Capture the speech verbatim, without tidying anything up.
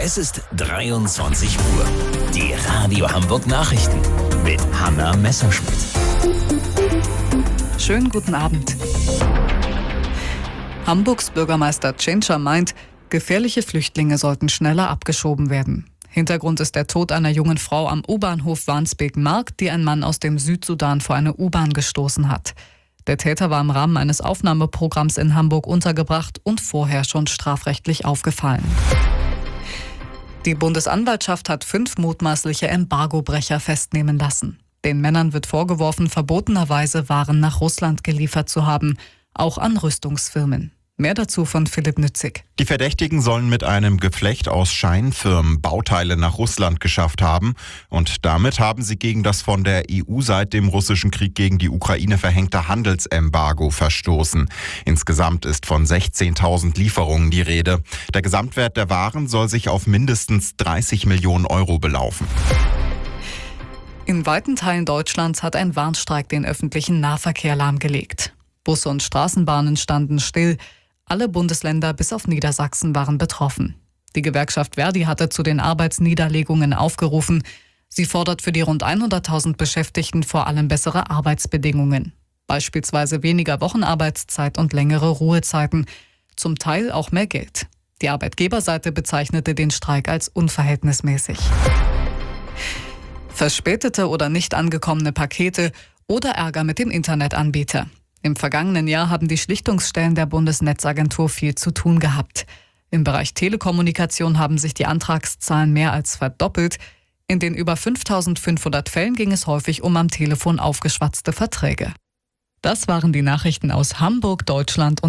Es ist dreiundzwanzig Uhr. Die Radio Hamburg Nachrichten mit Hanna Messerschmidt. Schönen guten Abend. Hamburgs Bürgermeister Tschentscher meint, gefährliche Flüchtlinge sollten schneller abgeschoben werden. Hintergrund ist der Tod einer jungen Frau am U-Bahnhof Wandsbek-Markt, die ein Mann aus dem Südsudan vor eine U-Bahn gestoßen hat. Der Täter war im Rahmen eines Aufnahmeprogramms in Hamburg untergebracht und vorher schon strafrechtlich aufgefallen. Die Bundesanwaltschaft hat fünf mutmaßliche Embargobrecher festnehmen lassen. Den Männern wird vorgeworfen, verbotenerweise Waren nach Russland geliefert zu haben, auch an Rüstungsfirmen. Mehr dazu von Philipp Nützig. Die Verdächtigen sollen mit einem Geflecht aus Scheinfirmen Bauteile nach Russland geschafft haben. Und damit haben sie gegen das von der E U seit dem russischen Krieg gegen die Ukraine verhängte Handelsembargo verstoßen. Insgesamt ist von sechzehntausend Lieferungen die Rede. Der Gesamtwert der Waren soll sich auf mindestens dreißig Millionen Euro belaufen. In weiten Teilen Deutschlands hat ein Warnstreik den öffentlichen Nahverkehr lahmgelegt. Busse und Straßenbahnen standen still. Alle Bundesländer bis auf Niedersachsen waren betroffen. Die Gewerkschaft Verdi hatte zu den Arbeitsniederlegungen aufgerufen. Sie fordert für die rund hunderttausend Beschäftigten vor allem bessere Arbeitsbedingungen. Beispielsweise weniger Wochenarbeitszeit und längere Ruhezeiten. Zum Teil auch mehr Geld. Die Arbeitgeberseite bezeichnete den Streik als unverhältnismäßig. Verspätete oder nicht angekommene Pakete oder Ärger mit dem Internetanbieter. Im vergangenen Jahr haben die Schlichtungsstellen der Bundesnetzagentur viel zu tun gehabt. Im Bereich Telekommunikation haben sich die Antragszahlen mehr als verdoppelt. In den über fünftausendfünfhundert Fällen ging es häufig um am Telefon aufgeschwatzte Verträge. Das waren die Nachrichten aus Hamburg, Deutschland und